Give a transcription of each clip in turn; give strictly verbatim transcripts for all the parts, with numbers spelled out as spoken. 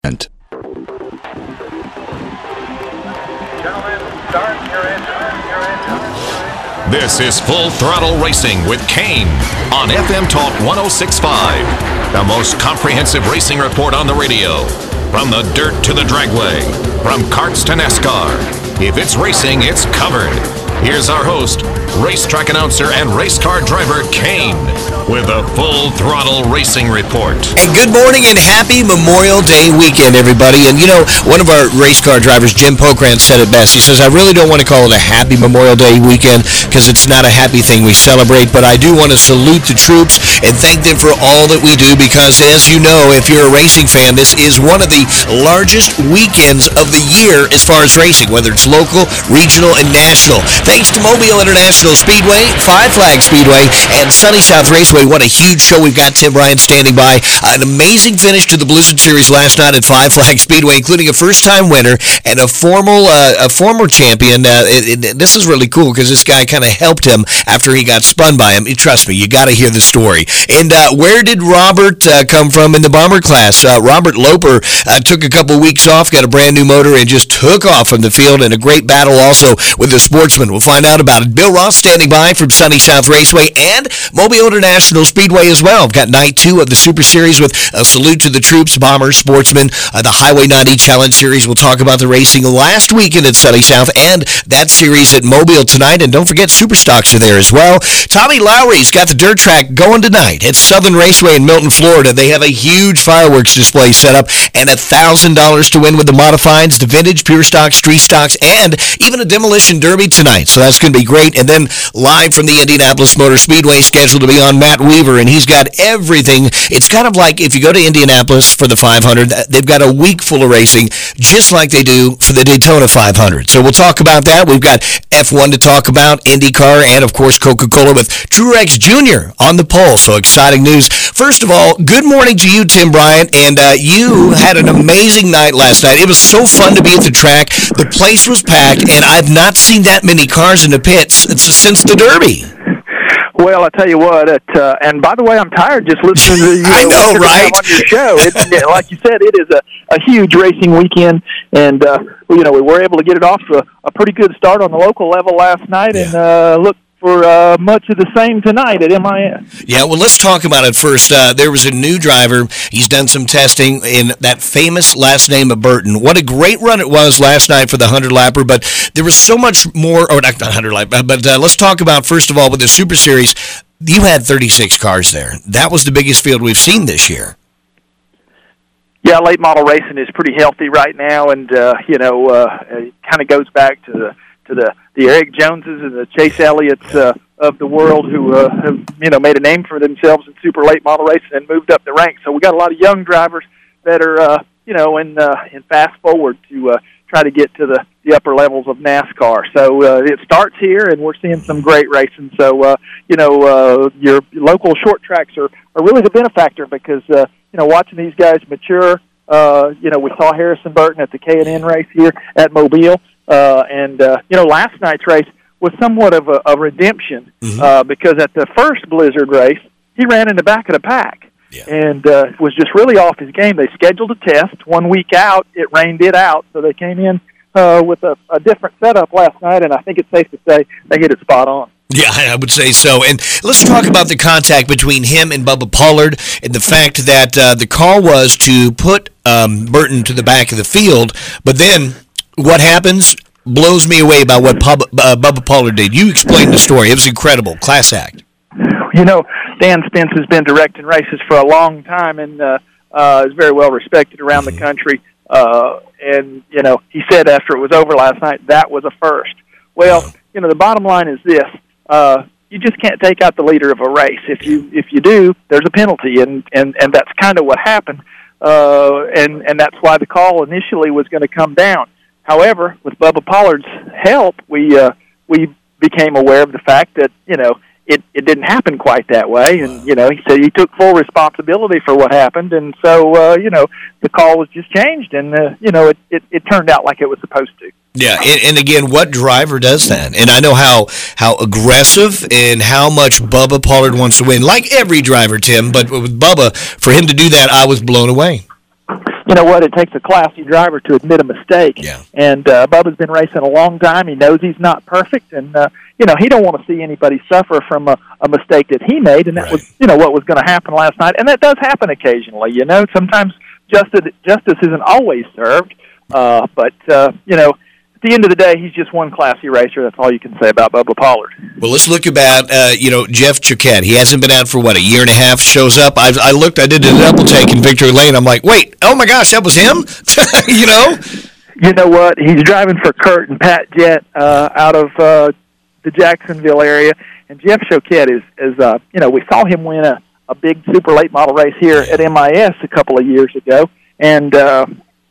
equipment. This is Full Throttle Racing with Kane on F M Talk one oh six point five, the most comprehensive racing report on the radio. From the dirt to the dragway, from karts to NASCAR. If it's racing, it's covered. Here's our host, racetrack announcer and race car driver Kane, with a Full Throttle Racing report. And good morning and happy Memorial Day weekend, everybody. And you know, one of our race car drivers, Jim Pokrant, said it best. He says, I really don't want to call it a happy Memorial Day weekend because it's not a happy thing we celebrate, but I do want to salute the troops and thank them for all that we do because, as you know, if you're a racing fan, this is one of the largest weekends of the year as far as racing, whether it's local, regional, and national. Thanks to Mobile International Speedway, Five Flag Speedway, and Sunny South Raceway. What a huge show. We've got Tim Bryant standing by. An amazing finish to the Blizzard Series last night at Five Flag Speedway, including a first-time winner and a formal, uh, a former champion. Uh, it, it, this is really cool because this guy kind of helped him after he got spun by him. Trust me, you got to hear the story. And uh, where did Robert uh, come from in the bomber class? Uh, Robert Loper uh, took a couple weeks off, got a brand new motor, and just took off from the field in a great battle also with the sportsman. We'll find out about it. Bill Ross standing by from Sunny South Raceway and Mobile International Speedway as well. We've got night two of the Super Series with a salute to the troops, bombers, sportsmen, uh, the Highway ninety Challenge Series. We'll talk about the racing last weekend at Sunny South and that series at Mobile tonight. And don't forget, Super Stocks are there as well. Tommy Lowry's got the dirt track going tonight at Southern Raceway in Milton, Florida. They have a huge fireworks display set up and one thousand dollars to win with the modifieds, the vintage, pure stocks, street stocks, and even a demolition derby tonight. So that's going to be great. And then live from the Indianapolis Motor Speedway, scheduled to be on Matt Weaver, and he's got everything. It's kind of like if you go to Indianapolis for the five hundred, they've got a week full of racing, just like they do for the Daytona five hundred. So we'll talk about that. We've got F one to talk about, IndyCar, and of course Coca-Cola with Truex Junior on the pole. So exciting news. First of all, good morning to you, Tim Bryant, and uh, you had an amazing night last night. It was so fun to be at the track. The place was packed, and I've not seen that many cars in the pits since the Derby. Well, I tell you what, it, uh, and by the way, I'm tired just listening to you. I know, right? On your show, it, it, like you said, it is a, a huge racing weekend, and uh, you know we were able to get it off to a, a pretty good start on the local level last night, yeah. and uh, look for uh, much of the same tonight at M I S. Yeah, well, let's talk about it first. Uh, there was a new driver. He's done some testing in that famous last name of Burton. What a great run it was last night for the hundred-lapper, but there was so much more, or not hundred-lapper, but uh, let's talk about, first of all, with the Super Series, you had thirty-six cars there. That was the biggest field we've seen this year. Yeah, late model racing is pretty healthy right now, and, uh, you know, uh, it kind of goes back to the to the, the Eric Joneses and the Chase Elliott's uh, of the world who uh, have, you know, made a name for themselves in super late model racing and moved up the ranks. So we got a lot of young drivers that are, uh, you know, in, uh, in fast forward to uh, try to get to the, the upper levels of NASCAR. So uh, it starts here, and we're seeing some great racing. So, uh, you know, uh, your local short tracks are, are really the benefactor because, uh, you know, watching these guys mature, uh, you know, we saw Harrison Burton at the K and N race here at Mobile. Uh, and, uh, you know, last night's race was somewhat of a, a redemption mm-hmm. uh, because at the first Blizzard race, he ran in the back of the pack yeah. and uh, was just really off his game. They scheduled a test. One week out, it rained it out, so they came in uh, with a, a different setup last night, and I think it's safe to say they hit it spot on. Yeah, I would say so. And let's talk about the contact between him and Bubba Pollard and the fact that uh, the call was to put um, Burton to the back of the field, but then what happens blows me away about what Pub, uh, Bubba Pollard did. You explained the story. It was incredible. Class act. You know, Dan Spence has been directing races for a long time and uh, uh, is very well respected around mm-hmm. the country. Uh, and, you know, he said after it was over last night, that was a first. Well, oh. you know, the bottom line is this. Uh, you just can't take out the leader of a race. If you if you do, there's a penalty, and, and, and that's kind of what happened. Uh, and, and that's why the call initially was going to come down. However, with Bubba Pollard's help, we uh, we became aware of the fact that, you know, it, it didn't happen quite that way. And, you know, he said he took full responsibility for what happened. And so, uh, you know, the call was just changed. And, uh, you know, it, it, it turned out like it was supposed to. Yeah, and, and again, what driver does that? And I know how, how aggressive and how much Bubba Pollard wants to win, like every driver, Tim. But with Bubba, for him to do that, I was blown away. you know what? It takes a classy driver to admit a mistake. Yeah. And uh, Bubba's been racing a long time. He knows he's not perfect, and uh, you know he don't want to see anybody suffer from a, a mistake that he made, and that Right. was you know what was going to happen last night, and that does happen occasionally. You know, sometimes justice justice isn't always served, uh, but uh, you know. At the end of the day, he's just one classy racer. That's all you can say about Bubba Pollard. Well, let's look about, uh, you know, Jeff Choquette. He hasn't been out for, what, a year and a half, shows up. I, I looked, I did a double take in Victory Lane. I'm like, wait, oh, my gosh, that was him? you know? You know what? He's driving for Kurt and Pat Jett uh, out of uh, the Jacksonville area. And Jeff Choquette is, is uh, you know, we saw him win a, a big super late model race here at M I S a couple of years ago. And uh,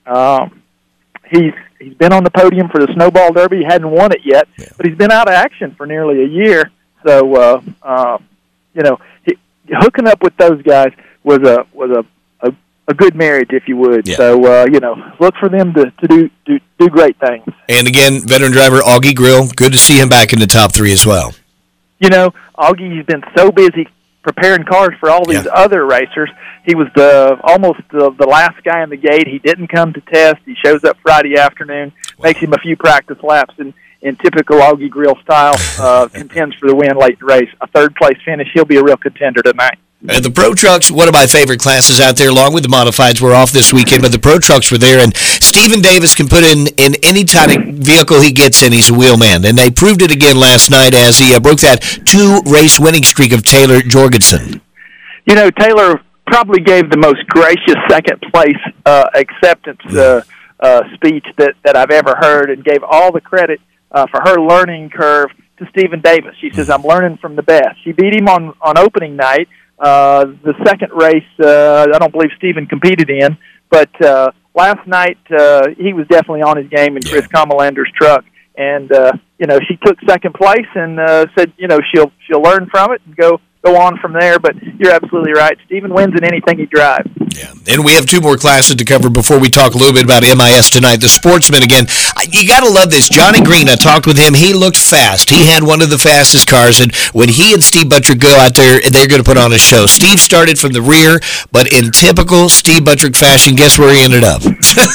um, he's he's been on the podium for the Snowball Derby. He hadn't won it yet, yeah. but he's been out of action for nearly a year. So, uh, uh, you know, he, hooking up with those guys was a was a, a, a good marriage, if you would. Yeah. So, uh, you know, look for them to, to do, do do great things. And again, veteran driver Augie Grill, good to see him back in the top three as well. You know, Augie's been so busy preparing cars for all these Yeah. other racers. He was the almost the, the last guy in the gate. He didn't come to test. He shows up Friday afternoon, Wow. makes him a few practice laps, and in typical Augie Grill style, uh, contends for the win late in the race. A third-place finish. He'll be a real contender tonight. Uh, the Pro Trucks, one of my favorite classes out there, along with the Modifieds, were off this weekend, but the Pro Trucks were there, and Stephen Davis can put in, in any kind of vehicle he gets in, he's a wheelman. And they proved it again last night as he uh, broke that two-race winning streak of Taylor Jorgensen. You know, Taylor probably gave the most gracious second-place uh, acceptance uh, uh, speech that, that I've ever heard, and gave all the credit uh, for her learning curve to Stephen Davis. She says, I'm learning from the best. She beat him on, on opening night. Uh, the second race, uh, I don't believe Stephen competed in, but uh, last night uh, he was definitely on his game in Chris Comalander's truck. And, uh, you know, she took second place and uh, said, you know, she'll she'll learn from it and go go on from there. But you're absolutely right. Stephen wins in anything he drives. Yeah, and we have two more classes to cover before we talk a little bit about M I S tonight. The Sportsman, again, you got to love this. Johnny Green, I talked with him. He looked fast. He had one of the fastest cars, and when he and Steve Buttrick go out there, they're going to put on a show. Steve started from the rear, but in typical Steve Buttrick fashion, guess where he ended up?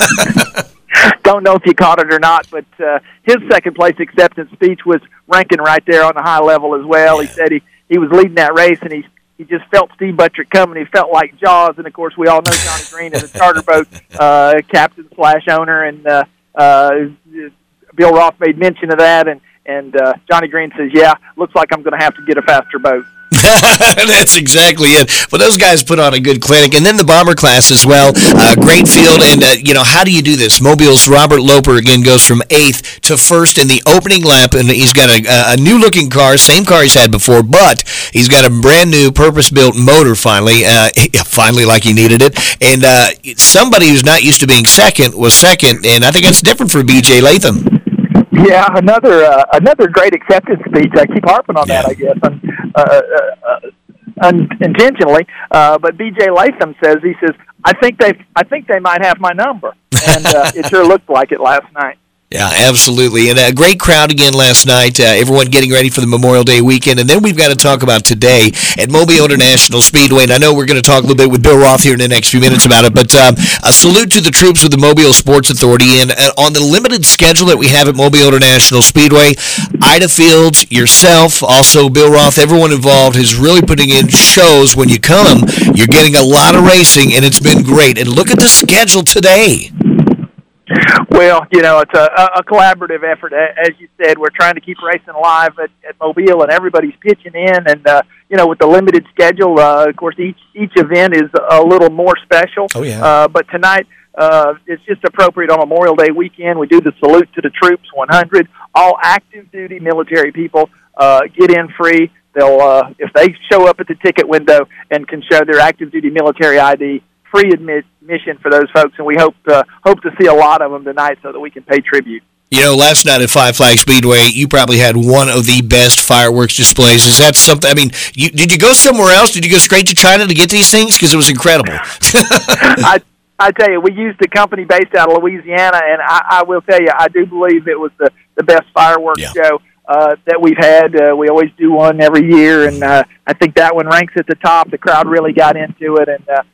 Don't know if you caught it or not, but uh, his second-place acceptance speech was ranking right there on the high level as well. He said he, he was leading that race, and he he just felt Steve Buttrick coming. He felt like Jaws, and, of course, we all know Johnny Green is a charter boat uh, captain slash owner, and uh, uh, Bill Roth made mention of that, and, and uh, Johnny Green says, yeah, looks like I'm going to have to get a faster boat. That's exactly it. But those guys put on a good clinic. And then the bomber class as well. Uh, great field. And, uh, you know, how do you do this? Mobile's Robert Loper, again, goes from eighth to first in the opening lap. And he's got a, a new-looking car, same car he's had before, but he's got a brand-new purpose-built motor finally, uh, finally like he needed it. And uh, somebody who's not used to being second was second. And I think that's different for B J Latham. Yeah, another uh, another great acceptance speech. I keep harping on Yeah. that, I guess, un, uh, uh, uh, unintentionally. Uh, but B J Latham says he says I think they I think they might have my number, and uh, it sure looked like it last night. Yeah, absolutely. And a great crowd again last night. Uh, everyone getting ready for the Memorial Day weekend. And then we've got to talk about today at Mobile International Speedway. And I know we're going to talk a little bit with Bill Roth here in the next few minutes about it. But um, a salute to the troops of the Mobile Sports Authority. And uh, on the limited schedule that we have at Mobile International Speedway, Ida Fields, yourself, also Bill Roth, everyone involved is really putting in shows. When you come, you're getting a lot of racing, and it's been great. And look at the schedule today. Well, you know, it's a, a collaborative effort. As you said, we're trying to keep racing alive at, at Mobile, and everybody's pitching in. And, uh, you know, with the limited schedule, uh, of course, each each event is a little more special. Oh, yeah. Uh, but tonight, uh, it's just appropriate on Memorial Day weekend. We do the Salute to the Troops one hundred. All active-duty military people uh, get in free. They'll, uh, if they show up at the ticket window and can show their active-duty military I D, free admission for those folks, and we hope uh, hope to see a lot of them tonight so that we can pay tribute. You know, last night at Five Flag Speedway, you probably had one of the best fireworks displays. Is that something? I mean, you, did you go somewhere else? Did you go straight to China to get these things? Because it was incredible. I I tell you, we used a company based out of Louisiana, and I, I will tell you, I do believe it was the, the best fireworks Yeah. show uh, that we've had. Uh, we always do one every year, and uh, I think that one ranks at the top. The crowd really got into it, and uh,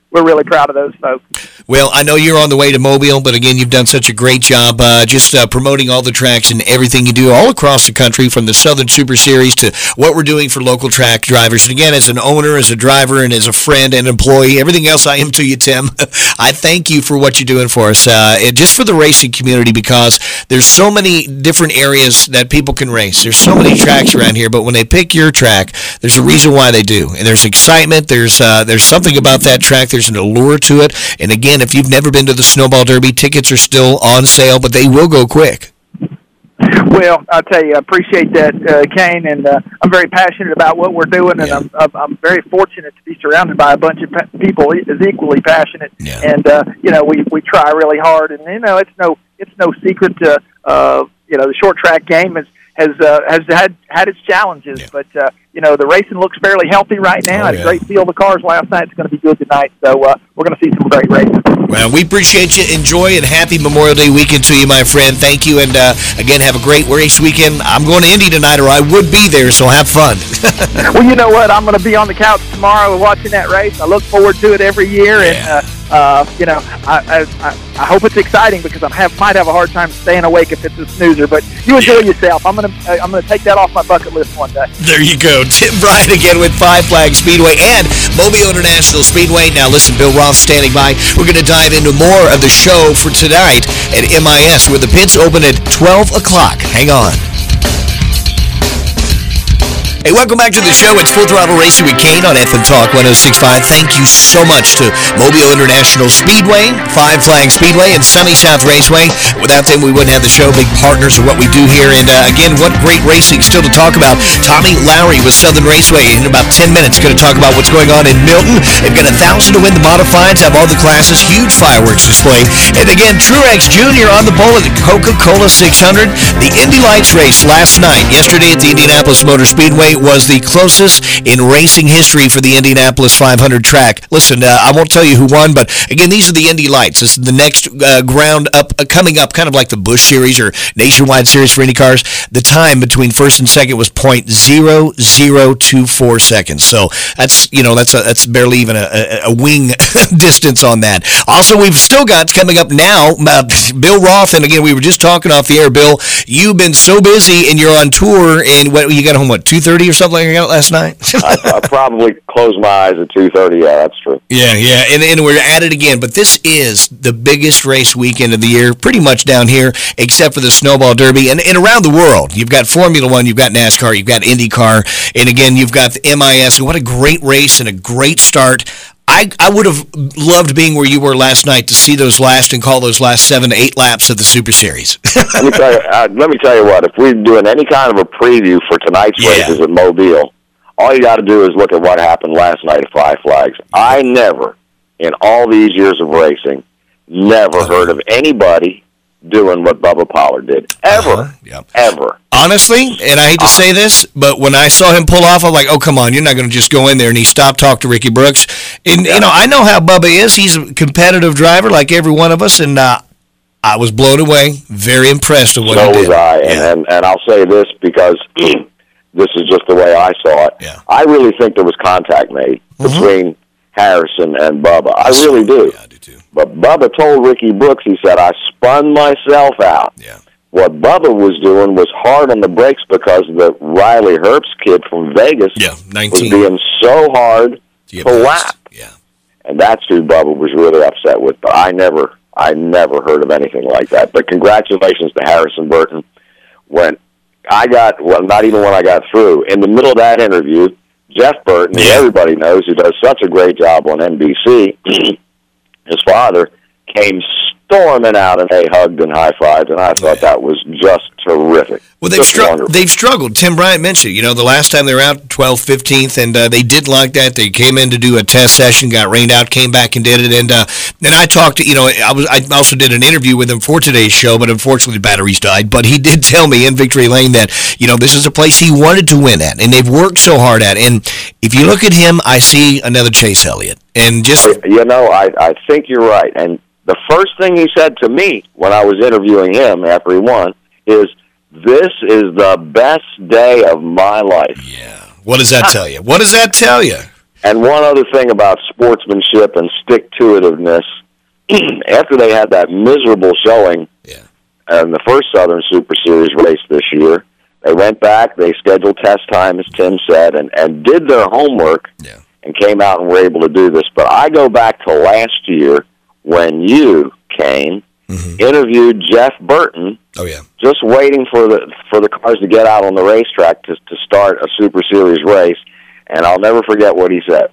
we're really proud of those folks. Well, I know you're on the way to Mobile, but again, you've done such a great job uh, just uh, promoting all the tracks and everything you do all across the country, from the Southern Super Series to what we're doing for local track drivers. And again, as an owner, as a driver, and as a friend and employee, everything else I am to you, Tim, I thank you for what you're doing for us, uh, and just for the racing community, because there's so many different areas that people can race. There's so many tracks around here, but when they pick your track, there's a reason why they do. And there's excitement. There's uh, there's something about that track. There's an allure to it. And again, if you've never been to the Snowball Derby, tickets are still on sale, but they will go quick. Well, I'll tell you, I appreciate that, uh, Kane, and uh, I'm very passionate about what we're doing, and Yeah. I'm, I'm very fortunate to be surrounded by a bunch of pa- people as equally passionate. Yeah. And uh, you know, we we try really hard, and you know, it's no it's no secret. To, uh, you know, the short track game has has uh, has had had its challenges, Yeah. but uh, you know, the racing looks fairly healthy right now. Oh, Had yeah. a great field of cars last night. It's going to be good tonight, so uh, we're going to see some great racing. Well, we appreciate you. Enjoy, and happy Memorial Day weekend to you, my friend. Thank you, and uh, again, have a great race weekend. I'm going to Indy tonight, or I would be there, so have fun. Well, you know what? I'm going to be on the couch tomorrow watching that race. I look forward to it every year, Yeah. and uh, uh, you know, I, I I hope it's exciting, because I have might have a hard time staying awake if it's a snoozer. But you enjoy Yeah. yourself. I'm gonna I'm gonna take that off my bucket list one day. There you go. Tim Bryant again with Five Flag Speedway and Mobile International Speedway. Now listen, Bill Roth standing by. We're going to dive into more of the show for tonight at M I S, where the pits open at twelve o'clock. Hang on. Hey, welcome back to the show. It's Full Throttle Racing with Kane on F M Talk one oh six point five. Thank you so much to Mobile International Speedway, Five Flag Speedway, and Sunny South Raceway. Without them, we wouldn't have the show. Big partners of what we do here. And uh, again, what great racing still to talk about. Tommy Lowry with Southern Raceway in about ten minutes. Going to talk about what's going on in Milton. They've got a thousand to win the modifieds, have all the classes, huge fireworks display. And again, Truex Junior on the pole at the Coca-Cola six hundred. The Indy Lights race last night, yesterday at the Indianapolis Motor Speedway, was the closest in racing history for the Indianapolis five hundred track. Listen, uh, I won't tell you who won, but again, these are the Indy Lights. This is the next uh, ground up, uh, coming up, kind of like the Busch Series or Nationwide Series for Indy cars. The time between first and second was point zero zero two four seconds. So that's, you know, that's a, that's barely even a, a, a wing distance on that. Also, we've still got coming up now, uh, Bill Roth, and again, we were just talking off the air. Bill, you've been so busy and you're on tour, and what you got home, what, two thirty or something like that last night? I, I probably closed my eyes at two thirty. Yeah, that's true. Yeah, yeah, and, and we're at it again. But this is the biggest race weekend of the year, pretty much down here, except for the Snowball Derby. And, and around the world, you've got Formula One, you've got NASCAR, you've got IndyCar, and again, you've got the M I S. And what a great race and a great start. I, I would have loved being where you were last night to see those last and call those last seven to eight laps of the Super Series. let me tell you. Uh, let me tell you what. If we're doing any kind of a preview for tonight's Yeah. races at Mobile, all you got to do is look at what happened last night at Five Flags. I never, in all these years of racing, never heard of anybody doing what Bubba Pollard did. Ever. Uh-huh. Yep. Ever. Honestly, and I hate to say this, but when I saw him pull off, I'm like, oh, come on, you're not going to just go in there. And he stopped, talked to Ricky Brooks. And, you know, I know how Bubba is. He's a competitive driver like every one of us, and uh, I was blown away, very impressed with what So he did. was I. And, Yeah. and, and I'll say this because this is just the way I saw it. Yeah. I really think there was contact made Mm-hmm. between Harrison and Bubba. I really do. Yeah, I do too. But Bubba told Ricky Brooks, he said, I spun myself out. Yeah. What Bubba was doing was hard on the brakes because the Riley Herbst kid from Vegas Yeah, was nineteen. being so hard To get to past. lap. Yeah. And that's who Bubba was really upset with. But I never, I never heard of anything like that. But congratulations to Harrison Burton. When I got, well, not even when I got through, in the middle of that interview, Jeff Burton, who Yeah. everybody knows, who does such a great job on N B C, his father came storming out and they hugged and high-fived, and I thought Yeah. that was just terrific. Well, they've, Just str- wonderful. they've struggled. Tim Bryant mentioned, you know, the last time they were out, twelfth, fifteenth, and uh, they did like that. They came in to do a test session, got rained out, came back and did it. And uh, and I talked to, you know, I was I also did an interview with him for today's show, but unfortunately the batteries died. But he did tell me in Victory Lane that, you know, this is a place he wanted to win at, and they've worked so hard at. And if you look at him, I see another Chase Elliott. And just, You know, I, I think you're right. And the first thing he said to me when I was interviewing him after he won is, this is the best day of my life. yeah, what does that tell you? What does that tell you? And one other thing about sportsmanship and stick-to-itiveness, after they had that miserable showing yeah. in the first Southern Super Series race this year, they went back, they scheduled test time, as Tim said, and, and did their homework yeah. and came out and were able to do this. But I go back to last year when you, Kane, mm-hmm. interviewed Jeff Burton, oh, yeah. just waiting for the for the cars to get out on the racetrack to, to start a Super Series race. And I'll never forget what he said.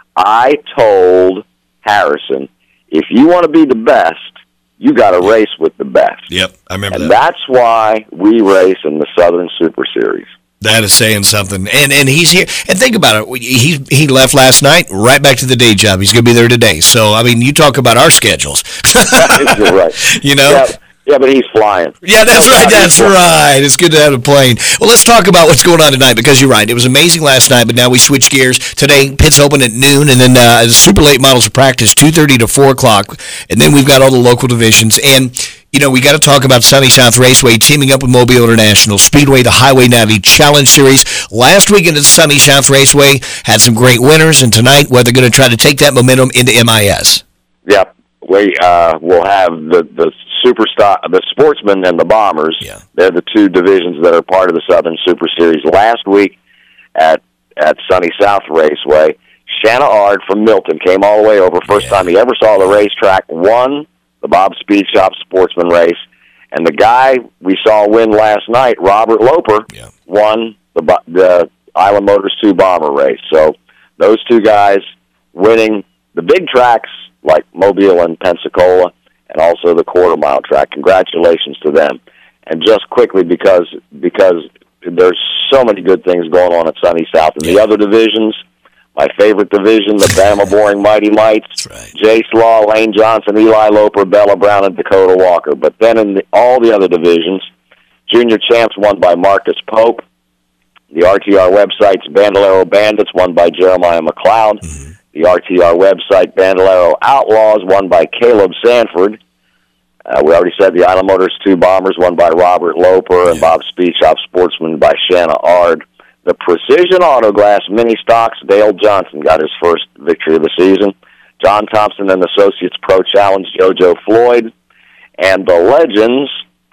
I told Harrison, if you want to be the best, you got to race with the best. Yep, I remember and that. And that's why we race in the Southern Super Series. That is saying something. And and he's here. And think about it. He he left last night, right back to the day job. He's going to be there today. So, I mean, you talk about our schedules. You're right. You know? Yeah. Yeah, but he's flying. Yeah, that's right. That's right. It's good to have a plane. Well, let's talk about what's going on tonight, because you're right. It was amazing last night, but now we switch gears. Today, pits open at noon, and then uh, the super late models of practice, two thirty to four o'clock. And then we've got all the local divisions. And, you know, we got to talk about Sunny South Raceway teaming up with Mobile International Speedway, the Highway ninety Challenge Series. Last weekend at Sunny South Raceway had some great winners, and tonight, well, they're going to try to take that momentum into M I S. Yep. We uh, will have the, the Superstar, the Sportsmen and the Bombers. Yeah. They're the two divisions that are part of the Southern Super Series. Last week at at Sunny South Raceway, Shanna Ard from Milton came all the way over. First yeah. time he ever saw the racetrack, won the Bob Speed Shop Sportsman race. And the guy we saw win last night, Robert Loper, yeah. won the, the Island Motors two Bomber race. So those two guys winning the big tracks like Mobile and Pensacola, and also the quarter-mile track. Congratulations to them. And just quickly, because because there's so many good things going on at Sunny South. In the other divisions, my favorite division, the Bama Boring Mighty Mites, right. Jace Law, Lane Johnson, Eli Loper, Bella Brown, and Dakota Walker. But then in the, all the other divisions, junior champs won by Marcus Pope. The R T R website's Bandolero Bandits won by Jeremiah McLeod. Mm-hmm. The R T R website, Bandolero Outlaws, won by Caleb Sanford. Uh, we already said the Island Motors two Bombers, won by Robert Loper, and yeah. Bob Speed Shop Sportsman by Shanna Ard. The Precision Autoglass Mini Stocks, Dale Johnson got his first victory of the season. John Thompson and Associates Pro Challenge, JoJo Floyd. And the Legends,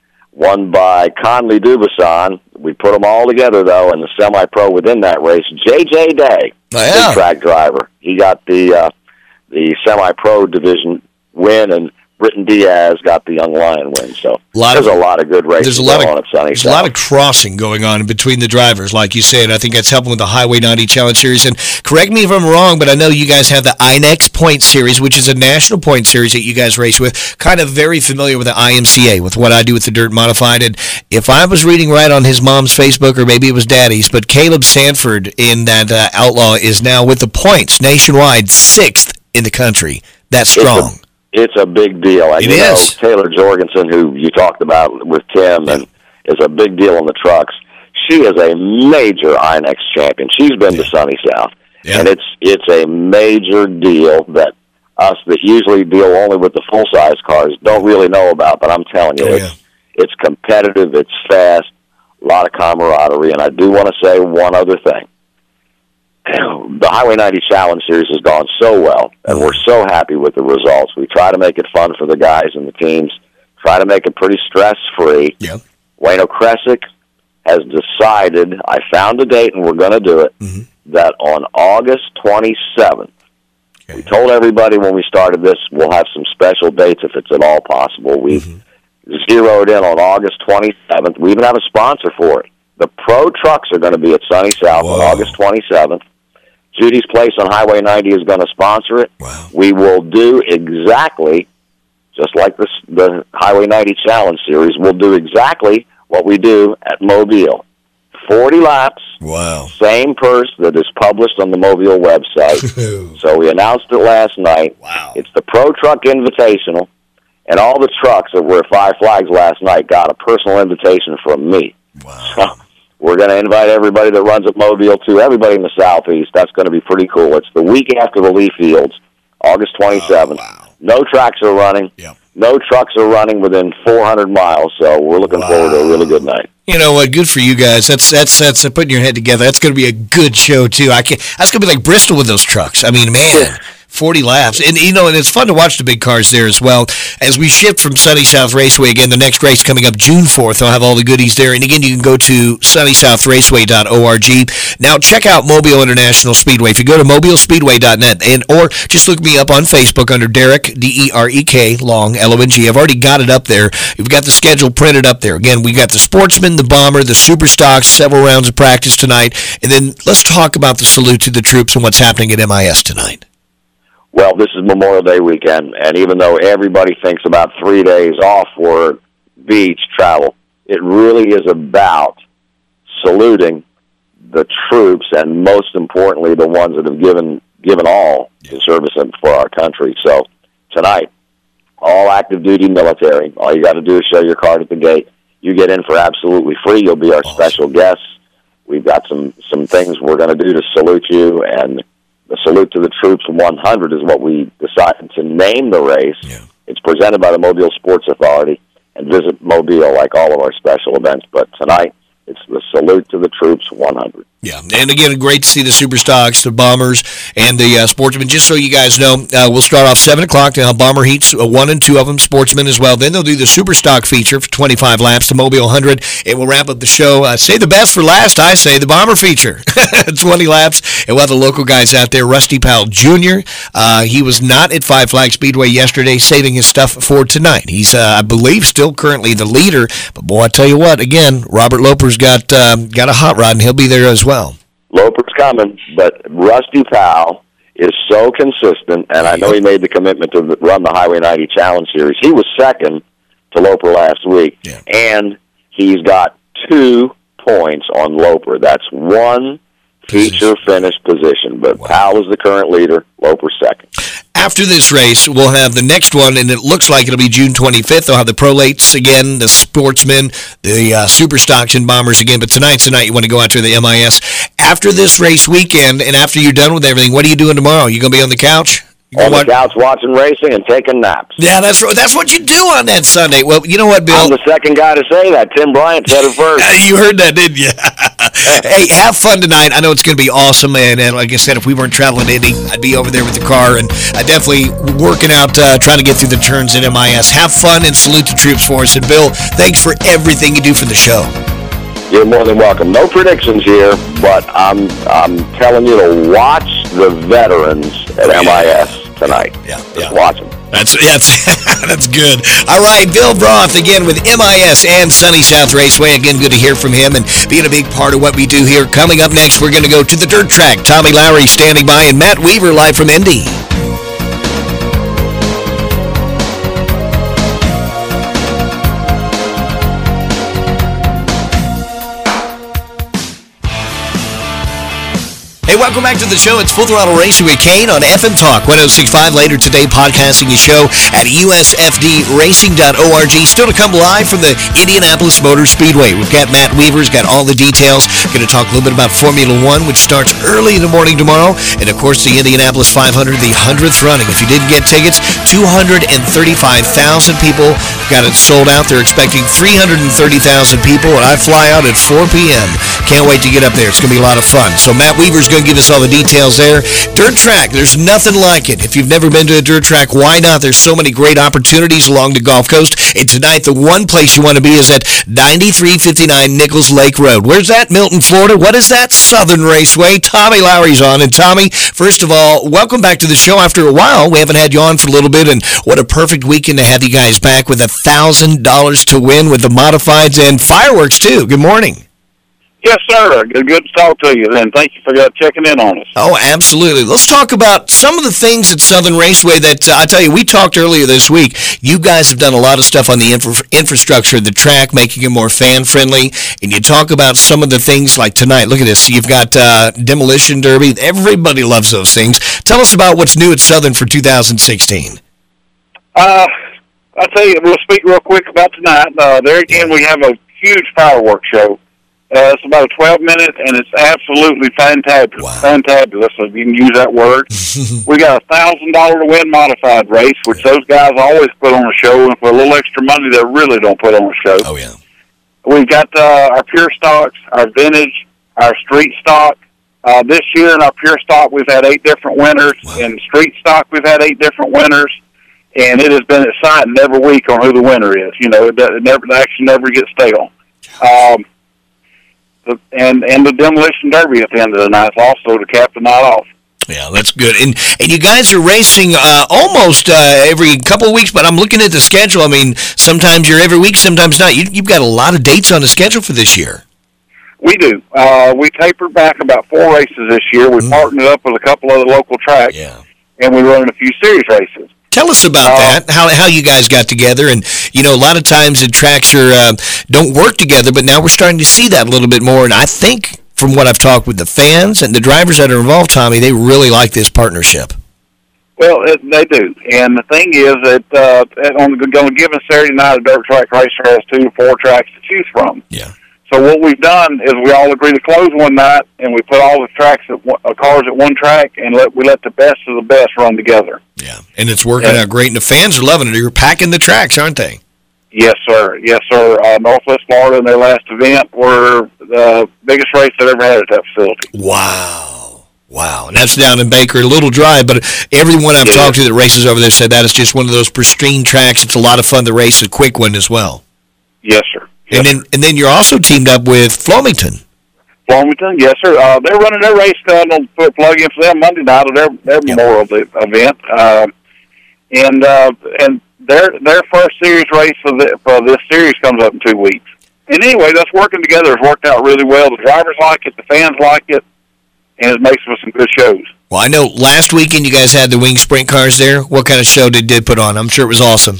won by Conley Dubuisson. We put them all together, though, in the semi-pro within that race. J J Day, oh, yeah. big track driver. He got the uh, the semi-pro division win, and Britton Diaz got the Young Lion win. So there's of, a lot of good races there's a lot going of, on at Sunny There's South. a lot of crossing going on between the drivers, like you said. I think that's helping with the Highway ninety Challenge Series. And correct me if I'm wrong, but I know you guys have the I N E X Point Series, which is a national point series that you guys race with. Kind of very familiar with the I M C A, with what I do with the Dirt Modified. And if I was reading right on his mom's Facebook, or maybe it was Daddy's, but Caleb Sanford in that uh, Outlaw is now with the points nationwide, sixth in the country. That's strong. It's a, it's a big deal. And it you is. know, Taylor Jorgensen, who you talked about with Tim, and is a big deal on the trucks. She is a major I N E X champion. She's been yeah. to Sunny South. Yeah. And it's it's a major deal that us that usually deal only with the full-size cars don't really know about. But I'm telling you, oh, it's, yeah. it's competitive, it's fast, a lot of camaraderie. And I do want to say one other thing. The Highway ninety Challenge Series has gone so well, and we're so happy with the results. We try to make it fun for the guys and the teams, try to make it pretty stress-free. Yeah. Wayne O'Kresick has decided, I found a date and we're going to do it, mm-hmm. that on August twenty-seventh, okay. we told everybody when we started this we'll have some special dates if it's at all possible. We've mm-hmm. zeroed in on August twenty-seventh. We even have a sponsor for it. The Pro Trucks are going to be at Sunny South Whoa. on August twenty-seventh. Judy's Place on Highway ninety is going to sponsor it. Wow. We will do exactly, just like this, the Highway ninety Challenge Series, we'll do exactly what we do at Mobile. forty laps, wow. same purse that is published on the Mobile website. So we announced it last night. Wow. It's the Pro Truck Invitational, and all the trucks that were at Five Flags last night got a personal invitation from me. Wow. So we're going to invite everybody that runs at Mobile to everybody in the Southeast. That's going to be pretty cool. It's the week after the Leaf Fields, August twenty-seventh. Oh, wow. No tracks are running. Yep. No trucks are running within four hundred miles, so we're looking wow. forward to a really good night. You know what? Good for you guys. That's that's that's uh, putting your head together. That's going to be a good show too. I can. That's going to be like Bristol with those trucks. I mean, man. forty laps. And, you know, and it's fun to watch the big cars there as well. As we shift from Sunny South Raceway, again, the next race coming up June fourth. I'll have all the goodies there. And, again, you can go to sunny south raceway dot org. Now, check out Mobile International Speedway. If you go to mobile speedway dot net, and or just look me up on Facebook under Derek, D E R E K, Long, L O N G. I've already got it up there. We've got the schedule printed up there. Again, we got the Sportsman, the Bomber, the Super Stocks, several rounds of practice tonight. And then let's talk about the salute to the troops and what's happening at M I S tonight. Well, this is Memorial Day weekend, and even though everybody thinks about three days off for beach travel, it really is about saluting the troops and, most importantly, the ones that have given given all to service for our country. So tonight, all active duty military, all you got to do is show your card at the gate. You get in for absolutely free. You'll be our awesome. special guest. We've got some, some things we're going to do to salute you, and the Salute to the Troops one hundred is what we decided to name the race. Yeah. It's presented by the Mobile Sports Authority, and visit Mobile like all of our special events. But tonight, it's the Salute to the Troops one hundred. Yeah, and again, great to see the Super Stocks, the Bombers, and the uh, Sportsmen. Just so you guys know, uh, we'll start off seven o'clock. They'll have Bomber Heats, uh, one and two of them, Sportsmen as well. Then they'll do the Super Stock feature for twenty-five laps, the Mobile one hundred. It will wrap up the show. Uh, say the best for last, I say, the Bomber feature, twenty laps. And we'll have the local guys out there. Rusty Powell Junior Uh, he was not at Five Flag Speedway yesterday, saving his stuff for tonight. He's, uh, I believe, still currently the leader. But, boy, I tell you what, again, Robert Loper's got, um, got a hot rod, and he'll be there as well. Loper's coming, but Rusty Powell is so consistent, and I know he made the commitment to run the Highway ninety Challenge Series. He was second to Loper last week, yeah. and he's got two points on Loper. That's one feature finish position, but wow. Powell is the current leader, Loper second. After this race, we'll have the next one, and it looks like it'll be June twenty-fifth. They'll have the Prolates again, the Sportsmen, the uh, Super Stocks and Bombers again. But tonight's the night you want to go out to the M I S. After this race weekend, and after you're done with everything, what are you doing tomorrow? You going to be on the couch? On the couch watching racing and taking naps. Yeah, that's that's what you do on that Sunday. Well, you know what, Bill? I'm the second guy to say that. Tim Bryant said it first. You heard that, didn't you? Hey, have fun tonight. I know it's going to be awesome, and, and like I said, if we weren't traveling to Indy, I'd be over there with the car, and I definitely working out, uh, trying to get through the turns at M I S. Have fun and salute the troops for us. And Bill, thanks for everything you do for the show. You're more than welcome. No predictions here, but I'm I'm telling you to watch the veterans at M I S tonight. Yeah, Just yeah. watch them. That's that's that's good. All right, Bill Broth again with M I S and Sunny South Raceway. Again, good to hear from him and being a big part of what we do here. Coming up next, we're going to go to the dirt track. Tommy Lowry standing by, and Matt Weaver live from Indy. Hey, welcome back to the show. It's Full Throttle Racing with Kane on F M Talk one oh six point five. Later today, podcasting the show at U S F D racing dot org. Still to come live from the Indianapolis Motor Speedway. We've got Matt Weaver's got all the details. Going to talk a little bit about Formula One, which starts early in the morning tomorrow. And, of course, the Indianapolis five hundred, the hundredth running. If you didn't get tickets, two hundred thirty-five thousand people got it sold out. They're expecting three hundred thirty thousand people, and I fly out at four p.m. Can't wait to get up there. It's going to be a lot of fun. So Matt Weaver's going to give us all the details there. Dirt track, there's nothing like it. If you've never been to a dirt track, why not? There's so many great opportunities along the Gulf Coast. And tonight, the one place you want to be is at ninety-three fifty-nine Nichols Lake Road. Where's that? Milton, Florida. What is that? Southern Raceway. Tommy Lowry's on. And Tommy, first of all, welcome back to the show after a while. We haven't had you on for a little bit, and what a perfect weekend to have you guys back with one thousand dollars to win with the modifieds and fireworks, too. Good morning. Yes, sir. Good, good to talk to you, and thank you for uh, checking in on us. Oh, absolutely. Let's talk about some of the things at Southern Raceway that, uh, I tell you, we talked earlier this week. You guys have done a lot of stuff on the infra- infrastructure of the track, making it more fan-friendly, and you talk about some of the things like tonight. Look at this. You've got uh, Demolition Derby. Everybody loves those things. Tell us about what's new at Southern for two thousand sixteen. Uh, I'll tell you, we'll speak real quick about tonight. Uh, there again, we have a huge fireworks show. Uh, it's about twelve minutes, and it's absolutely fantabulous. Wow. Fantabulous, if you can use that word. We got a one thousand dollars to win modified race, which those guys always put on a show, and for a little extra money, they really don't put on a show. Oh, yeah. we've got uh, our pure stocks, our vintage, our street stock. Uh, this year in our pure stock, we've had eight different winners. Wow. In street stock, we've had eight different winners. And it has been exciting every week on who the winner is. You know, it, it never, it actually never gets stale. Um, the, and, and the Demolition Derby at the end of the night also to cap the night off. Yeah, that's good. And and you guys are racing uh, almost uh, every couple of weeks, but I'm looking at the schedule. I mean, sometimes you're every week, sometimes not. You, you've got a lot of dates on the schedule for this year. We do. Uh, we tapered back about four races this year. We mm. partnered up with a couple other local tracks, yeah. and we run a few series races. Tell us about uh, that, how how you guys got together. And, you know, a lot of times the tracks are, uh, don't work together, but now we're starting to see that a little bit more. And I think from what I've talked with the fans and the drivers that are involved, Tommy, they really like this partnership. Well, it, they do. And the thing is that uh, on, on a given Saturday night, a dirt track racer has two or four tracks to choose from. Yeah. So what we've done is we all agree to close one night, and we put all the tracks at one, uh, cars at one track, and let we let the best of the best run together. Yeah, and it's working yeah. out great, and the fans are loving it. You're packing the tracks, aren't they? Yes, sir. Yes, sir. Uh, Northwest Florida in their last event were the biggest race they've ever had at that facility. Wow. Wow. And that's down in Baker, a little dry, but everyone I've yeah. talked to that races over there said that is just one of those pristine tracks. It's a lot of fun to race, a quick one as well. Yes, sir. Yes, and then sir. and then you're also teamed up with Flemington. Flemington, yes, sir. Uh, they're running their race down on put plug in for them Monday night of their, their yep. Memorial event. Uh, and uh, and their their first series race for, the, for this series comes up in two weeks. And anyway, that's working together. It's worked out really well. The drivers like it, the fans like it, and it makes for some good shows. Well, I know last weekend you guys had the wing sprint cars there. What kind of show did they put on? I'm sure it was awesome.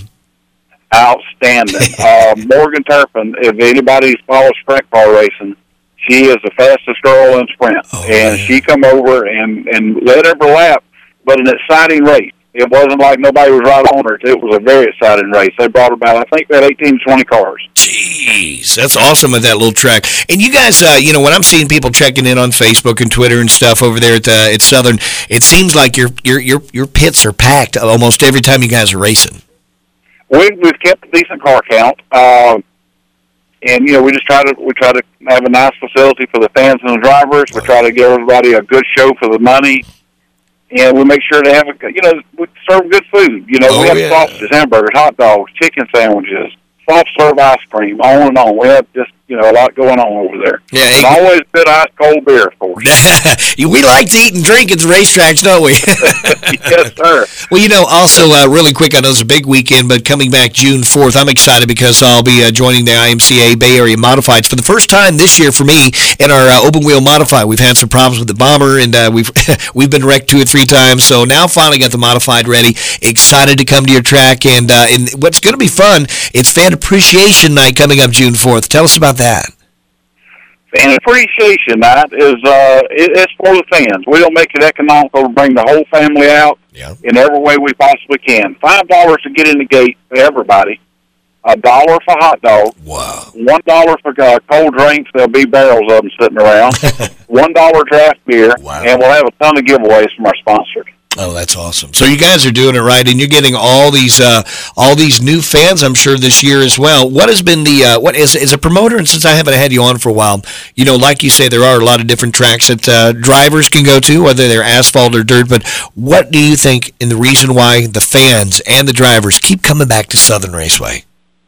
Outstanding. uh, Morgan Turpin, if anybody's followed sprint car racing, she is the fastest girl in sprint. Oh, and man. she come over and, and led every lap, but an exciting race. It wasn't like nobody was right on her. It was a very exciting race. They brought about, I think, about eighteen, twenty cars. Jeez, that's awesome at that little track. And you guys, uh, you know, when I'm seeing people checking in on Facebook and Twitter and stuff over there at, uh, at Southern, it seems like your your your your pits are packed almost every time you guys are racing. We, we've kept a decent car count, uh, and you know we just try to we try to have a nice facility for the fans and the drivers. We try to give everybody a good show for the money, and we make sure they have a you know we serve good food. You know oh, we have yeah. sausages, hamburgers, hot dogs, chicken sandwiches, soft serve ice cream, on and on. We have just you know a lot going on over there. Yeah, and always good ice cold beer, of course. We like to eat and drink at the racetracks, don't we? Yes, sir. Well, you know, also, uh, really quick, I know it's a big weekend, but coming back June fourth, I'm excited because I'll be uh, joining the I M C A Bay Area Modifieds for the first time this year for me in our uh, open wheel modified. We've had some problems with the bomber, and uh, we've we've been wrecked two or three times, so now finally got the modified ready. Excited to come to your track, and, uh, and what's going to be fun, it's Fan Appreciation Night coming up June fourth. Tell us about that. Fan Appreciation Night is uh, it, it's for the fans. We don't make it economical to bring the whole family out yeah. in every way we possibly can. Five dollars to get in the gate for everybody. A dollar for hot dogs. Wow. One dollar for uh, cold drinks. There'll be barrels of them sitting around. One dollar draft beer, wow. and we'll have a ton of giveaways from our sponsors. Oh, that's awesome. So you guys are doing it right, and you're getting all these uh, all these new fans, I'm sure, this year as well. What has been the, uh, what is, is a promoter, and since I haven't had you on for a while, you know, like you say, there are a lot of different tracks that uh, drivers can go to, whether they're asphalt or dirt, but what do you think in the reason why the fans and the drivers keep coming back to Southern Raceway?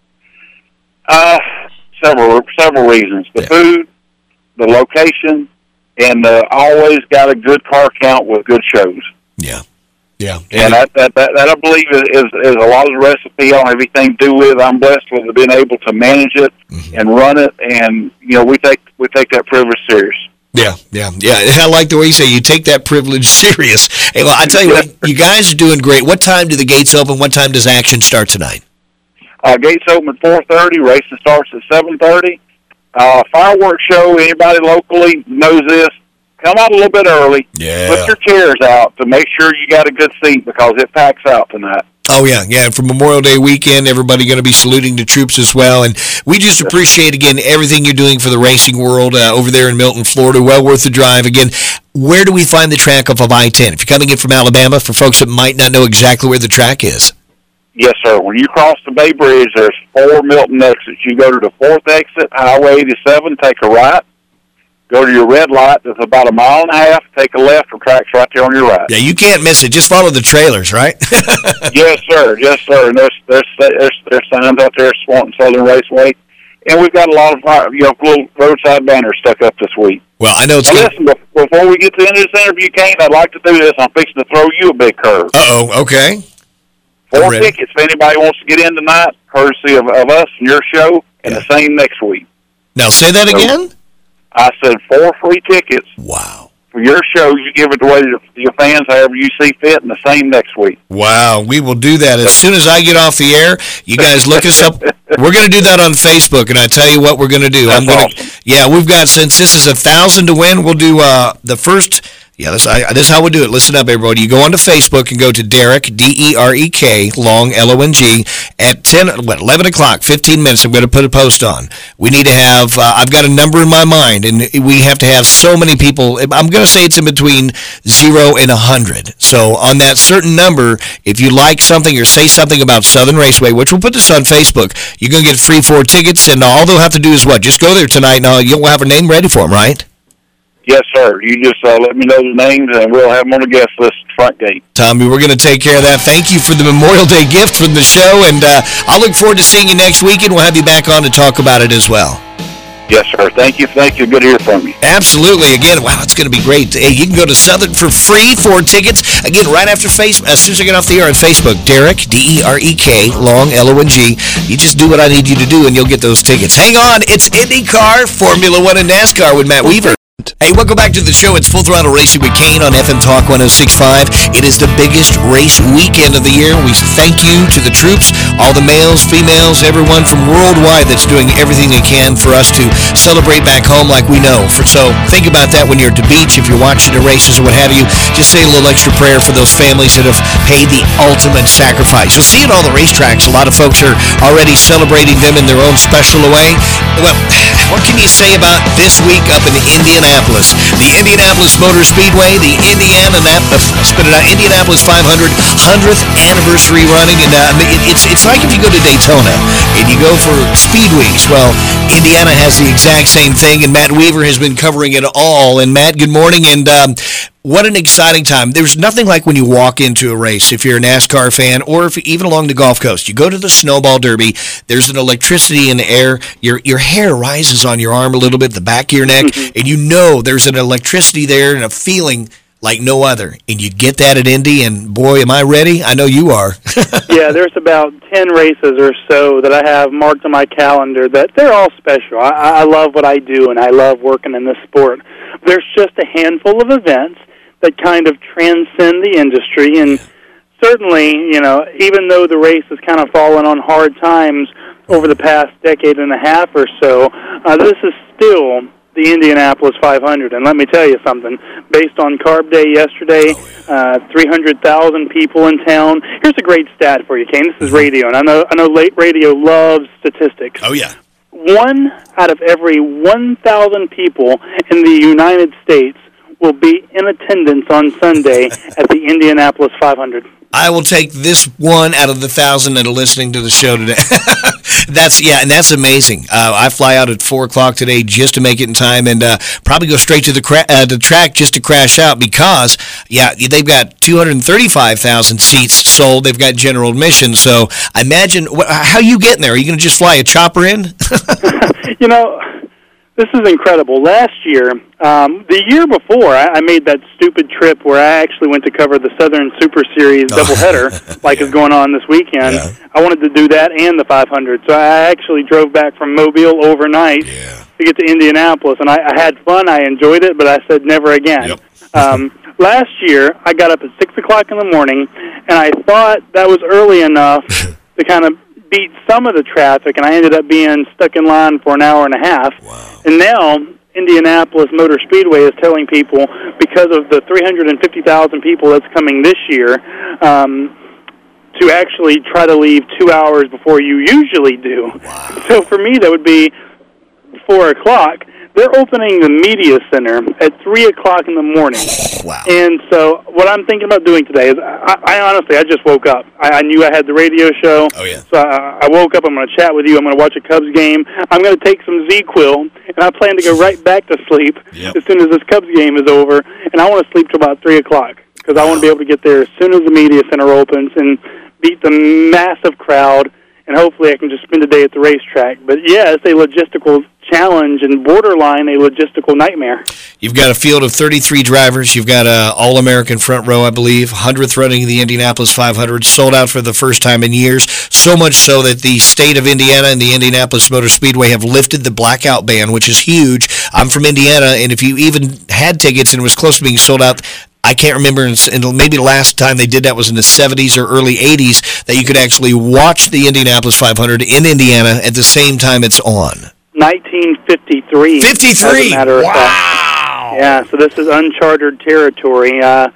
Uh, several, several reasons. The yeah. food, the location, and uh, always got a good car count with good shows. Yeah, yeah, and that that, that that I believe is, is is a lot of the recipe. I don't have anything to do with. I'm blessed with being able to manage it mm-hmm. and run it, and you know we take we take that privilege serious. Yeah, yeah, yeah. I like the way you say you take that privilege serious. Hey, well, I tell you what, you guys are doing great. What time do the gates open? What time does action start tonight? Uh, gates open at four thirty. Racing starts at seven thirty. Uh, fireworks show. Anybody locally knows this. Come out a little bit early. Yeah. Put your chairs out to make sure you got a good seat because it packs out tonight. Oh, yeah, yeah. And for Memorial Day weekend, everybody going to be saluting the troops as well. And we just appreciate, again, everything you're doing for the racing world uh, over there in Milton, Florida. Well worth the drive. Again, where do we find the track off of I ten? If you're coming in from Alabama, for folks that might not know exactly where the track is. Yes, sir. When you cross the Bay Bridge, there's four Milton exits. You go to the fourth exit, Highway eighty-seven, take a right. Go to your red light. That's about a mile and a half. Take a left. The track's right there on your right. Yeah, you can't miss it. Just follow the trailers, right? Yes, sir. Yes, sir. And there's there's there's, there's signs out there, Swanton Southern Raceway, and we've got a lot of uh, you know little roadside banners stuck up this week. Well, I know it's. Now, good. listen, before we get to the end of this interview, Kane, I'd like to do this. I'm fixing to throw you a big curve. Uh oh. Okay. Four tickets if anybody wants to get in tonight, courtesy of, of us and your show, and Yeah. the same next week. Now say that So, again. I said four free tickets Wow. for your show. You give it away to your fans however you see fit, and the same next week. Wow, we will do that. As soon as I get off the air, you guys look us up. We're going to do that on Facebook, and I tell you what we're going to do. That's I'm going awesome. to, yeah, we've got, since this is a thousand to win, we'll do uh, the first. Yeah, this, I, this is how we do it. Listen up, everybody. You go onto Facebook and go to Derek, D E R E K, Long, L O N G, at ten, what, eleven o'clock, fifteen minutes, I'm going to put a post on. We need to have, uh, I've got a number in my mind, and we have to have so many people. I'm going to say it's in between zero and one hundred. So on that certain number, if you like something or say something about Southern Raceway, which we'll put this on Facebook, you're going to get free four tickets, and all they'll have to do is what? Just go there tonight, and uh, you'll have a name ready for them, right? Yes, sir. You just uh, let me know the names, and we'll have them on the guest list front gate. Tommy, we're going to take care of that. Thank you for the Memorial Day gift from the show, and uh, I'll look forward to seeing you next weekend. We'll have you back on to talk about it as well. Yes, sir. Thank you. Thank you. Good to hear from you. Absolutely. Again, wow, it's going to be great. Hey, you can go to Southern for free, four tickets. Again, right after Facebook, as soon as I get off the air on Facebook, Derek, D E R E K, Long, L O N G. You just do what I need you to do, and you'll get those tickets. Hang on. It's IndyCar, Formula One, and NASCAR with Matt Weaver. Hey, welcome back to the show. It's Full Throttle Racing with Kane on F M Talk one oh six point five. It is the biggest race weekend of the year. We thank you to the troops, all the males, females, everyone from worldwide that's doing everything they can for us to celebrate back home like we know. For, so think about that when you're at the beach, if you're watching the races or what have you. Just say a little extra prayer for those families that have paid the ultimate sacrifice. You'll see at all the racetracks, a lot of folks are already celebrating them in their own special way. Well, what can you say about this week up in Indianapolis? The Indianapolis Motor Speedway, the Indiana, uh, spit it out, Indianapolis five hundred, hundredth anniversary running, and uh, it, it's it's like if you go to Daytona and you go for Speed Weeks. Well, Indiana has the exact same thing, and Matt Weaver has been covering it all. And Matt, good morning, and um, what an exciting time. There's nothing like when you walk into a race, if you're a NASCAR fan, or if even along the Gulf Coast. You go to the Snowball Derby, there's an electricity in the air, your your hair rises on your arm a little bit, the back of your neck, and you know there's an electricity there and a feeling like no other. And you get that at Indy, and boy, am I ready? I know you are. Yeah, there's about ten races or so that I have marked on my calendar that they're all special. I, I love what I do, and I love working in this sport. There's just a handful of events that kind of transcend the industry, and certainly, you know, even though the race has kind of fallen on hard times over the past decade and a half or so, uh, this is still the Indianapolis five hundred. And let me tell you something, based on Carb Day yesterday, uh, three hundred thousand people in town. Here's a great stat for you, Kane. This is radio, and I know I know late radio loves statistics. Oh, yeah. One out of every one thousand people in the United States will be in attendance on Sunday at the Indianapolis five hundred. I will take this one out of the thousand that are listening to the show today. That's, yeah, and that's amazing. Uh, I fly out at four o'clock today just to make it in time, and uh, probably go straight to the cra- uh, the track just to crash out because, yeah, they've got two hundred thirty-five thousand seats sold. They've got general admission. So I imagine, wh- how are you getting there? Are you going to just fly a chopper in? You know, this is incredible. Last year, um, the year before, I, I made that stupid trip where I actually went to cover the Southern Super Series doubleheader, like yeah. is going on this weekend. Yeah. I wanted to do that and the five hundred, so I actually drove back from Mobile overnight yeah. to get to Indianapolis, and I, I had fun. I enjoyed it, but I said never again. Yep. um, last year, I got up at six o'clock in the morning, and I thought that was early enough to kind of beat some of the traffic, and I ended up being stuck in line for an hour and a half. Wow. And now Indianapolis Motor Speedway is telling people, because of the three hundred fifty thousand people that's coming this year, um, to actually try to leave two hours before you usually do. Wow. So for me, that would be four o'clock. they're opening the media center at three o'clock in the morning. Wow. And so what I'm thinking about doing today is, I, I honestly, I just woke up. I, I knew I had the radio show. Oh, yeah. So I, I woke up. I'm going to chat with you. I'm going to watch a Cubs game. I'm going to take some Z-Quil, and I plan to go right back to sleep yep. as soon as this Cubs game is over. And I want to sleep till about three o'clock because I want to be able to get there as soon as the media center opens and beat the massive crowd. And hopefully I can just spend the day at the racetrack. But, yeah, it's a logistical challenge and borderline a logistical nightmare. You've got a field of thirty-three drivers. You've got a All-American front row, I believe, hundredth running of the Indianapolis five hundred, sold out for the first time in years, so much so that the state of Indiana and the Indianapolis Motor Speedway have lifted the blackout ban, which is huge. I'm from Indiana, and if you even had tickets and it was close to being sold out, I can't remember, and maybe the last time they did that was in the seventies or early eighties, that you could actually watch the Indianapolis five hundred in Indiana at the same time it's on. nineteen fifty-three. fifty-three? As a matter of wow. fact. Yeah, so this is uncharted territory. Uh,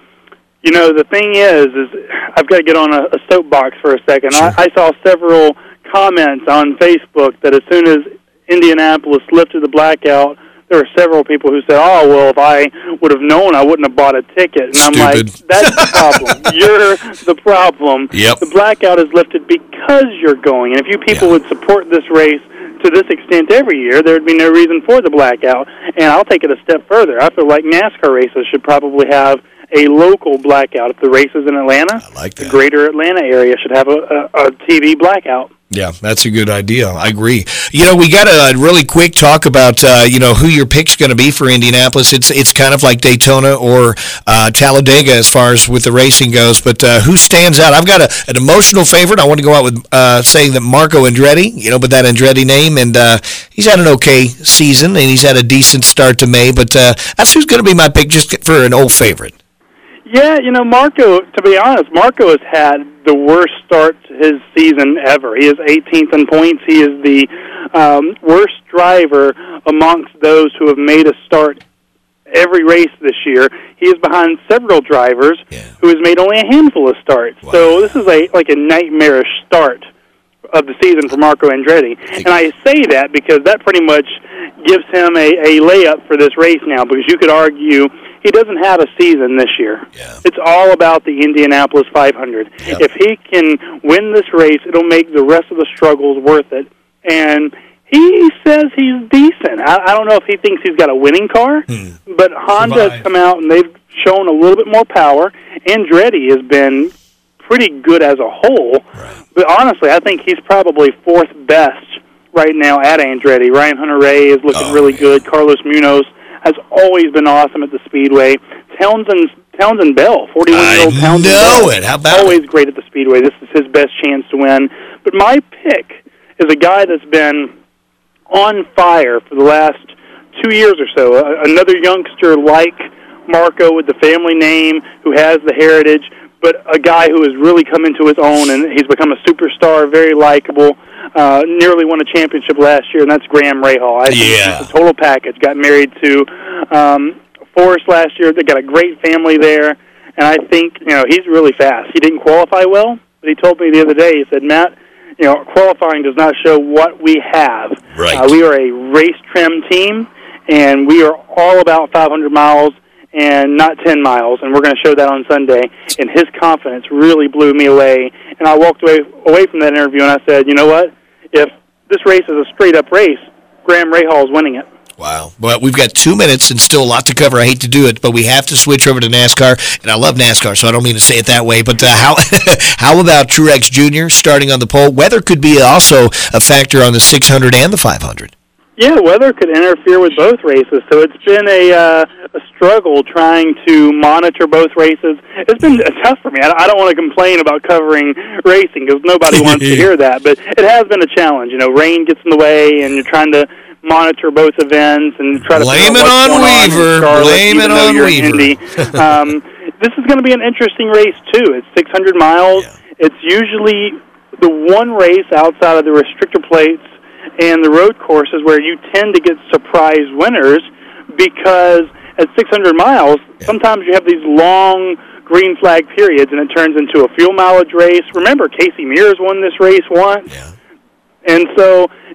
you know, the thing is, is I've got to get on a, a soapbox for a second. Sure. I, I saw several comments on Facebook that as soon as Indianapolis lifted the blackout, there were several people who said, oh, well, if I would have known, I wouldn't have bought a ticket. And Stupid. I'm like, that's the problem. You're the problem. Yep. The blackout is lifted because you're going. And if you people Yeah. would support this race to this extent every year, there would be no reason for the blackout. And I'll take it a step further. I feel like NASCAR races should probably have a local blackout. If the race is in Atlanta, I like that. the greater Atlanta area should have a, a, a T V blackout. Yeah, that's a good idea. I agree. You know, we got to really quick talk about, uh, you know, who your pick's going to be for Indianapolis. It's it's kind of like Daytona or uh, Talladega as far as with the racing goes, but uh, who stands out? I've got a, an emotional favorite. I want to go out with uh, saying that Marco Andretti, you know, with that Andretti name, and uh, he's had an okay season, and he's had a decent start to May, but uh, that's who's going to be my pick just for an old favorite. Yeah, you know, Marco, to be honest, Marco has had the worst start to his season ever. He is eighteenth in points. He is the um, worst driver amongst those who have made a start every race this year. He is behind several drivers yeah. who has made only a handful of starts. Wow. So this is a like a nightmarish start of the season for Marco Andretti. And I say that because that pretty much gives him a, a layup for this race now, because you could argue he doesn't have a season this year. Yeah. It's all about the Indianapolis five hundred. Yep. If he can win this race, it'll make the rest of the struggles worth it. And he says he's decent. I, I don't know if he thinks he's got a winning car, Hmm. but Honda has come out and they've shown a little bit more power. Andretti has been pretty good as a whole. Right. But honestly, I think he's probably fourth best right now at Andretti. Ryan Hunter-Reay is looking Oh, really yeah. good. Carlos Munoz has always been awesome at the Speedway. Townsend Townsend Bell, forty-one-year-old I Townsend know Bell, it. How about always it? great at the Speedway. This is his best chance to win. But my pick is a guy that's been on fire for the last two years or so. Uh, another youngster like Marco with the family name who has the heritage, but a guy who has really come into his own, and he's become a superstar, very likable, uh, nearly won a championship last year, and that's Graham Rahal. I think Yeah. he's a total package. Got married to um, Forrest last year. They got a great family there, and I think, you know, he's really fast. He didn't qualify well, but he told me the other day, he said, Matt, you know, qualifying does not show what we have. Right. Uh, we are a race-trim team, and we are all about five hundred miles and not ten miles, and we're going to show that on Sunday. And his confidence really blew me away. And I walked away away from that interview, and I said, you know what? If this race is a straight-up race, Graham Rahal is winning it. Wow. Well, we've got two minutes and still a lot to cover. I hate to do it, but we have to switch over to NASCAR. And I love NASCAR, so I don't mean to say it that way. But uh, how how about Truex Junior starting on the pole? Weather could be also a factor on the six hundred and the five hundred. Yeah, weather could interfere with both races, so it's been a uh, a struggle trying to monitor both races. It's been tough for me. I don't want to complain about covering racing because nobody wants to hear that, but it has been a challenge. You know, rain gets in the way, and you're trying to monitor both events and try to Blame figure out it what's on going on in Weaver. Charlotte, Blame even it though on you're in Weaver. Indy. um, this is going to be an interesting race too. It's six hundred miles. Yeah. It's usually the one race outside of the restrictor plates and the road courses where you tend to get surprise winners, because at six hundred miles, Yeah. sometimes you have these long green flag periods, and it turns into a fuel mileage race. Remember, Casey Mears won this race once. Yeah. And so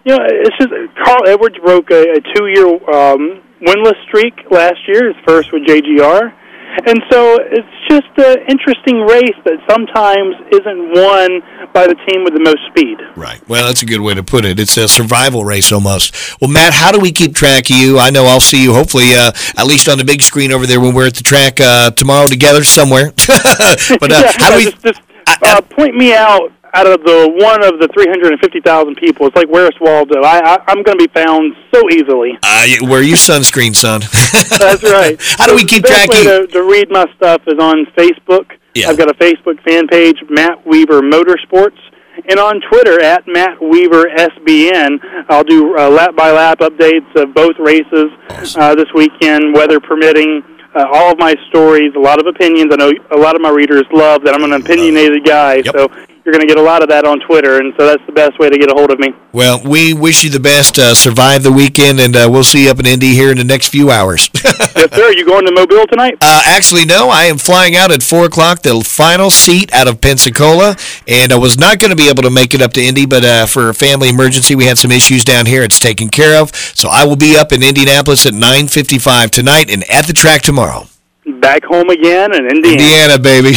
you know, it's just Carl Edwards broke a, a two-year um, winless streak last year, his first with J G R. And so it's just an interesting race that sometimes isn't won by the team with the most speed. Right. Well, that's a good way to put it. It's a survival race almost. Well, Matt, how do we keep track of you? I know I'll see you hopefully uh, at least on the big screen over there when we're at the track uh, tomorrow together somewhere. But uh, yeah, how do we... Just, just uh, point me out out of the one of the three hundred fifty thousand people. It's like, where's Waldo? I, I, I'm going to be found so easily. Uh, wear your sunscreen, son. That's right. How do we keep track of you? The best way to, to read my stuff is on Facebook. Yeah. I've got a Facebook fan page, Matt Weaver Motorsports, and on Twitter at Matt Weaver S B N. I'll do uh, lap-by-lap updates of both races awesome. uh, this weekend, weather permitting. Uh, all of my stories, a lot of opinions. I know a lot of my readers love that I'm an opinionated guy, yep. so you're going to get a lot of that on Twitter, and so that's the best way to get a hold of me. Well, we wish you the best. Uh, survive the weekend, and uh, we'll see you up in Indy here in the next few hours. Yes, sir. You going to Mobile tonight? Uh, actually, no. I am flying out at four o'clock, the final seat out of Pensacola, and I was not going to be able to make it up to Indy, but uh, for a family emergency, we had some issues down here. It's taken care of, so I will be up in Indianapolis at nine fifty-five tonight and at the track tomorrow. Back home again in Indiana. Indiana, baby.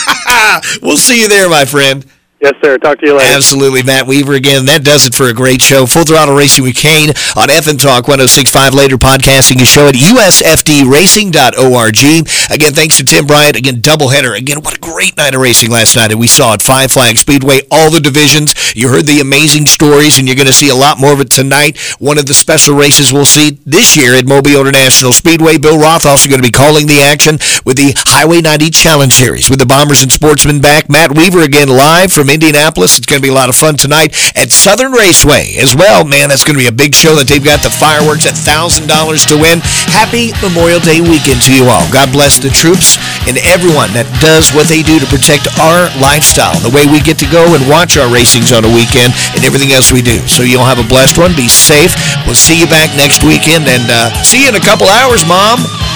We'll see you there, my friend. Yes, sir. Talk to you later. Absolutely. Matt Weaver again. That does it for a great show. Full Throttle Racing with Kane on F M Talk one oh six point five. Later podcasting his show at U S F D racing dot org. Again, thanks to Tim Bryant. Again, doubleheader. Again, what a great night of racing last night. And we saw at Five Flag Speedway, all the divisions. You heard the amazing stories, and you're going to see a lot more of it tonight. One of the special races we'll see this year at Mobile International Speedway. Bill Roth also going to be calling the action with the Highway ninety Challenge Series with the Bombers and Sportsmen back. Matt Weaver again live from Indianapolis. It's going to be a lot of fun tonight at Southern Raceway as well. Man, that's going to be a big show that they've got the fireworks at one thousand dollars to win. Happy Memorial Day weekend to you all. God bless the troops and everyone that does what they do to protect our lifestyle, the way we get to go and watch our racings on a weekend and everything else we do. So you'll have a blessed one. Be safe. We'll see you back next weekend, and uh, see you in a couple hours, Mom.